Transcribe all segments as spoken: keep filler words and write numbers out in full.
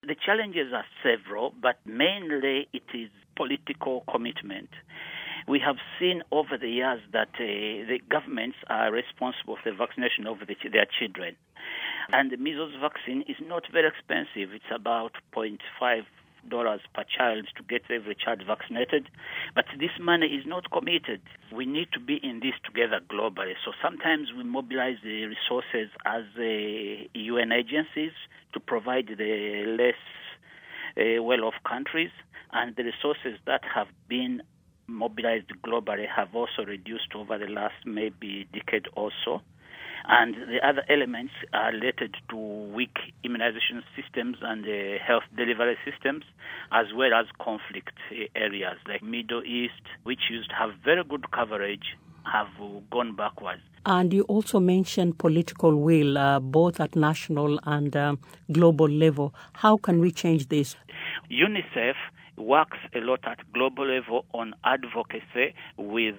The challenges are several, but mainly it is political commitment. We have seen over the years that uh, the governments are responsible for the vaccination of the, their children. And the measles vaccine is not very expensive. It's about zero point five dollars per child to get every child vaccinated. But this money is not committed. We need to be in this together globally. So sometimes we mobilize the resources as uh, U N agencies to provide the less uh, well-off countries, and the resources that have been mobilized globally have also reduced over the last maybe decade or so. And the other elements are related to weak immunization systems and uh, health delivery systems, as well as conflict areas like Middle East, which used to have very good coverage, have gone backwards. And you also mentioned political will, uh, both at national and uh, global level. How can we change this? UNICEF works a lot at global level on advocacy with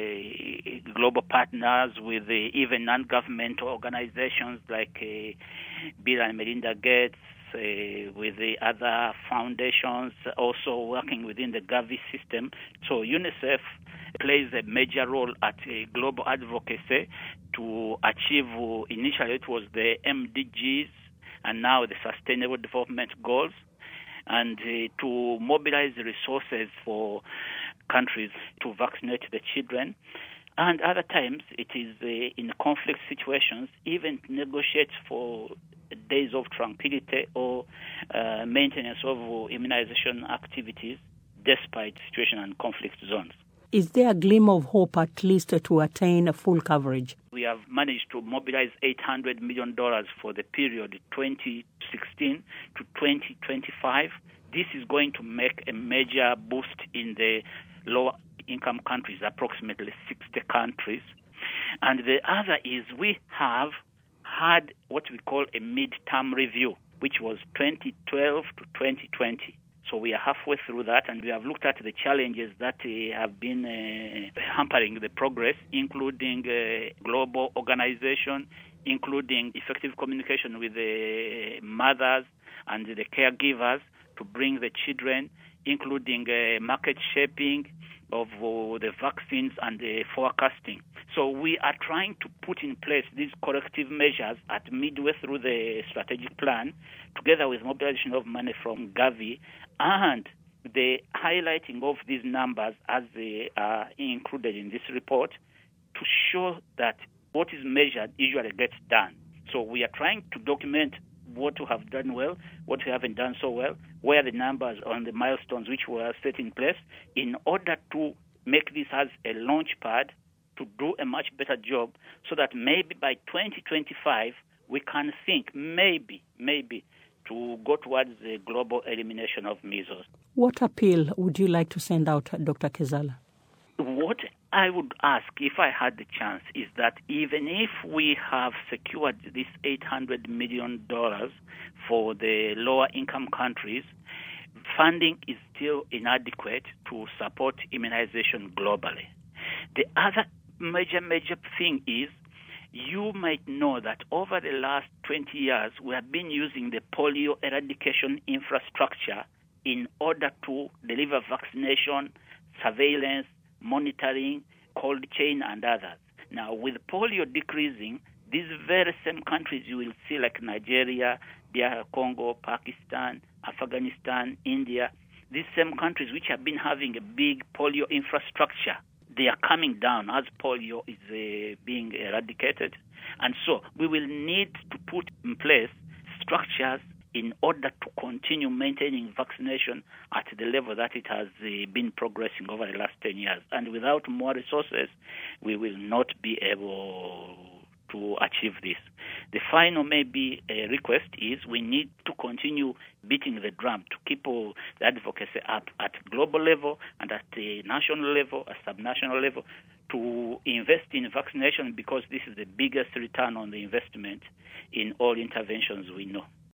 uh, global partners, with uh, even non-governmental organizations like uh, Bill and Melinda Gates, uh, with the other foundations, also working within the Gavi system. So UNICEF plays a major role at uh, global advocacy to achieve, uh, initially it was the M D Gs and now the Sustainable Development Goals, and uh, to mobilize the resources for countries to vaccinate the children. And other times it is uh, in conflict situations, even negotiate for days of tranquility or uh, maintenance of immunization activities despite situation and conflict zones. Is there a glimmer of hope at least to attain a full coverage? We have managed to mobilize eight hundred million dollars for the period twenty sixteen to twenty twenty-five. This is going to make a major boost in the lower income countries, approximately sixty countries. And the other is we have had what we call a mid-term review, which was twenty twelve to twenty twenty. So we are halfway through that, and we have looked at the challenges that uh, have been uh, hampering the progress, including uh, global organization, including effective communication with the mothers and the caregivers to bring the children, including uh, market shaping of uh, the vaccines and the forecasting. So we are trying to put in place these corrective measures at midway through the strategic plan, together with mobilization of money from Gavi and the highlighting of these numbers as they are included in this report to show that what is measured usually gets done. So we are trying to document what we have done well, what we haven't done so well, where the numbers on the milestones which were set in place, in order to make this as a launch pad to do a much better job, so that maybe by twenty twenty-five we can think maybe, maybe to go towards the global elimination of measles. What appeal would you like to send out, Doctor Kezala? What I would ask, if I had the chance, is that even if we have secured this eight hundred million dollars for the lower income countries, funding is still inadequate to support immunization globally. The other major, major thing is, you might know that over the last twenty years, we have been using the polio eradication infrastructure in order to deliver vaccination, surveillance, monitoring, cold chain, and others. Now, with polio decreasing, these very same countries you will see like Nigeria, D R Congo, Pakistan, Afghanistan, India, these same countries which have been having a big polio infrastructure, they are coming down as polio is uh, being eradicated. And so we will need to put in place structures in order to continue maintaining vaccination at the level that it has uh, been progressing over the last ten years. And without more resources, we will not be able to achieve this. The final maybe uh, request is we need to continue beating the drum to keep uh, the advocacy up at global level and at the national level, at subnational level, to invest in vaccination, because this is the biggest return on the investment in all interventions we know.